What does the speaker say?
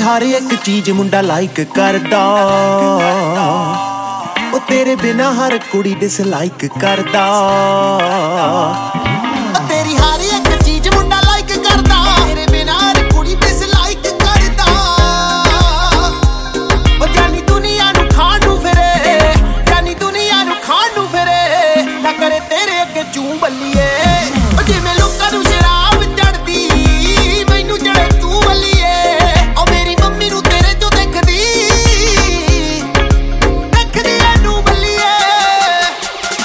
हर एक चीज मुंडा लाइक करदा, ओ तेरे बिना हर कुड़ी डिसलाइक करदा।